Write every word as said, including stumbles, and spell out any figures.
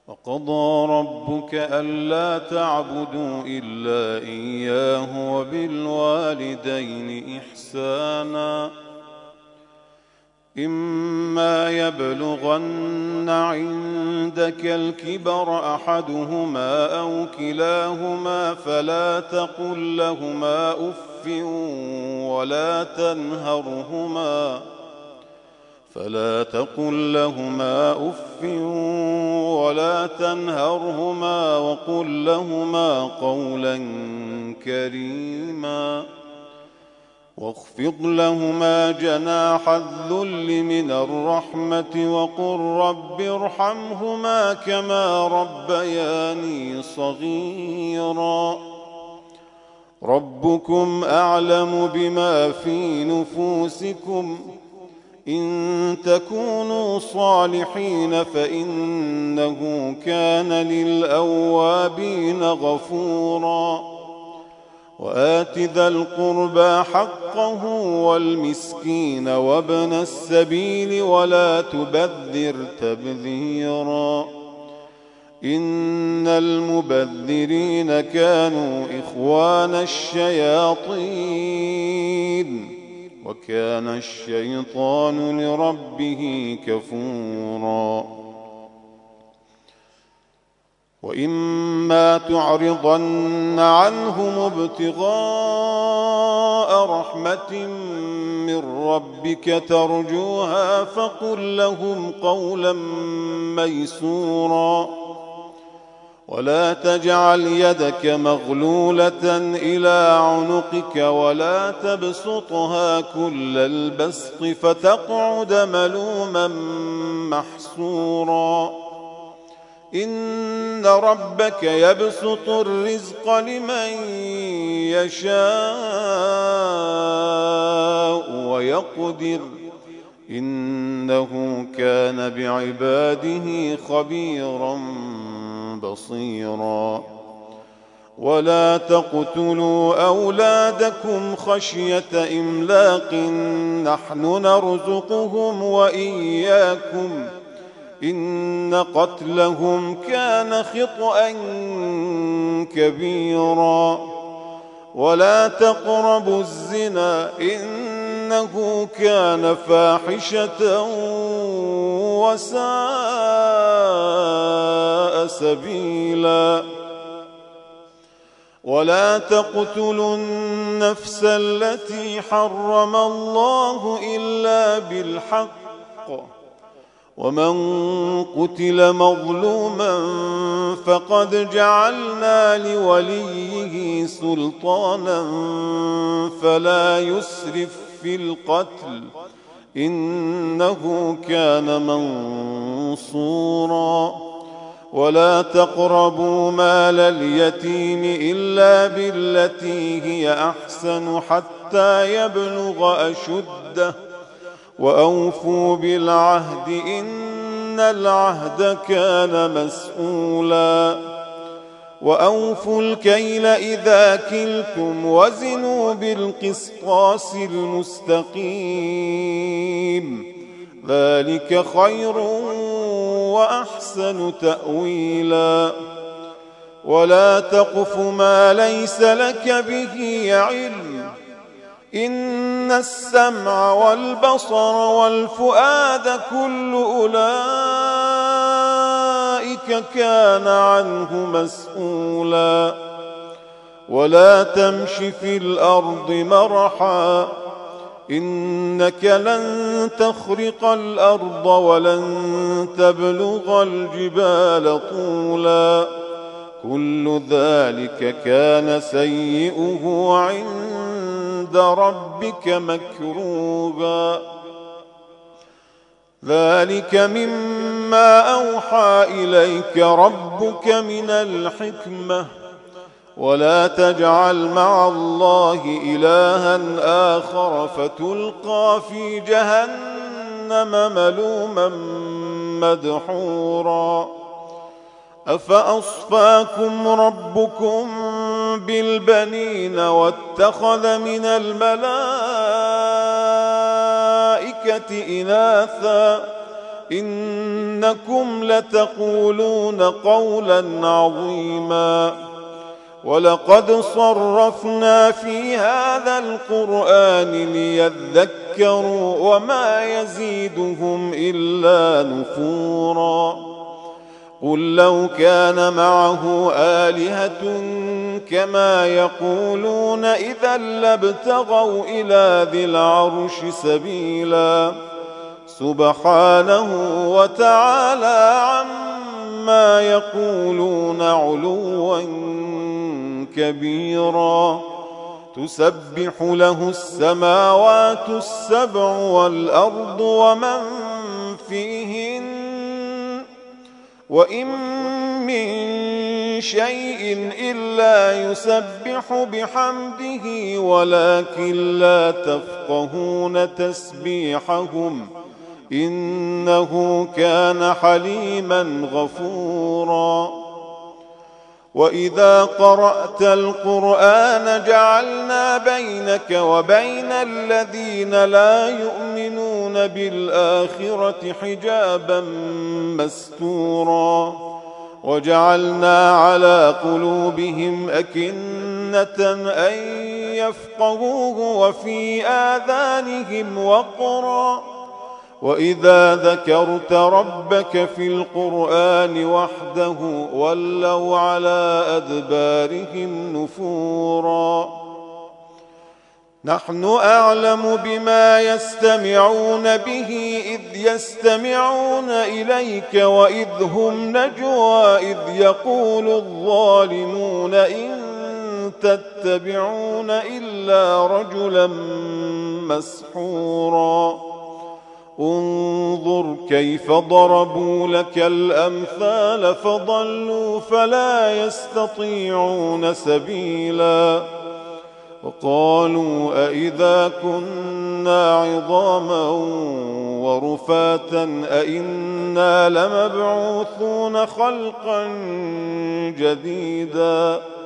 وقضى ربك ألا تعبدوا إلا إياه وبالوالدين إحسانا إما يبلغن عندك الكبر أحدهما أو كلاهما فلا تقل لهما أف ولا تنهرهما فلا تقل لهما أف ولا تنهرهما وقل لهما قولا كريما واخفض لهما جناح الذل من الرحمة وقل رب ارحمهما كما ربياني صغيرا ربكم أعلم بما في نفوسكم إن تكونوا صالحين فإنه كان للأوابين غفورا وآت ذا القربى حقه والمسكين وابن السبيل ولا تبذر تبذيرا إن المبذرين كانوا إخوان الشياطين وكان الشيطان لربه كفورا وإما تعرضن عنهم ابتغاء رحمة من ربك ترجوها فقل لهم قولا ميسورا ولا تجعل يدك مغلولة إلى عنقك ولا تبسطها كل البسط فتقعد ملوما محسورا إن ربك يبسط الرزق لمن يشاء ويقدر إنه كان بعباده خبيرا بصيرا ولا تقتلوا أولادكم خشية إملاق نحن نرزقهم وإياكم إن قتلهم كان خطأ كبيرا ولا تقربوا الزنا إنه كان فاحشة وساء سبيلا ولا تقتلوا النفس التي حرم الله إلا بالحق ومن قتل مظلوما فقد جعلنا لوليه سلطانا فلا يسرف في القتل إنه كان منصورا ولا تقربوا مال اليتيم إلا بالتي هي أحسن حتى يبلغ أشده وأوفوا بالعهد إن العهد كان مسؤولا وأوفوا الكيل إذا كلتم وزنوا بالقسطاس المستقيم ذلك خير وأحسن تأويلا ولا تقف ما ليس لك به علم إن السمع والبصر والفؤاد كل أولئك كان عنه مسؤولا ولا تمش في الأرض مرحا إنك لن تخرق الأرض ولن تبلغ الجبال طولا كل ذلك كان سيئه عند ربك مكروها ذلك مما أوحى إليك ربك من الحكمة ولا تجعل مع الله إلها آخر فتلقى في جهنم ملوما مدحورا أفأصفاكم ربكم بالبنين واتخذ من الملائكة إناثا إنكم لتقولون قولا عظيما ولقد صرفنا في هذا القرآن ليذكروا وما يزيدهم إلا نفورا قل لو كان معه آلهة كما يقولون إذا لابتغوا إلى ذي العرش سبيلا سبحانه وتعالى عما يقولون علوا كبيرا تسبح له السماوات السبع والأرض ومن فيهن وإن من شيء إلا يسبح بحمده ولكن لا تفقهون تسبيحهم إنه كان حليما غفورا وإذا قرأت القرآن جعلنا بينك وبين الذين لا يؤمنون بالآخرة حجابا مستورا وجعلنا على قلوبهم أكنة أن يفقهوه وفي آذانهم وقرا وإذا ذكرت ربك في القرآن وحده ولوا على أدبارهم نفورا نحن أعلم بما يستمعون به إذ يستمعون إليك وإذ هم نجوى إذ يقول الظالمون إن تتبعون إلا رجلا مسحورا انظر كيف ضربوا لك الأمثال فضلوا فلا يستطيعون سبيلا وقالوا أئذا كنا عظاما ورفاتا أئنا لمبعوثون خلقا جديدا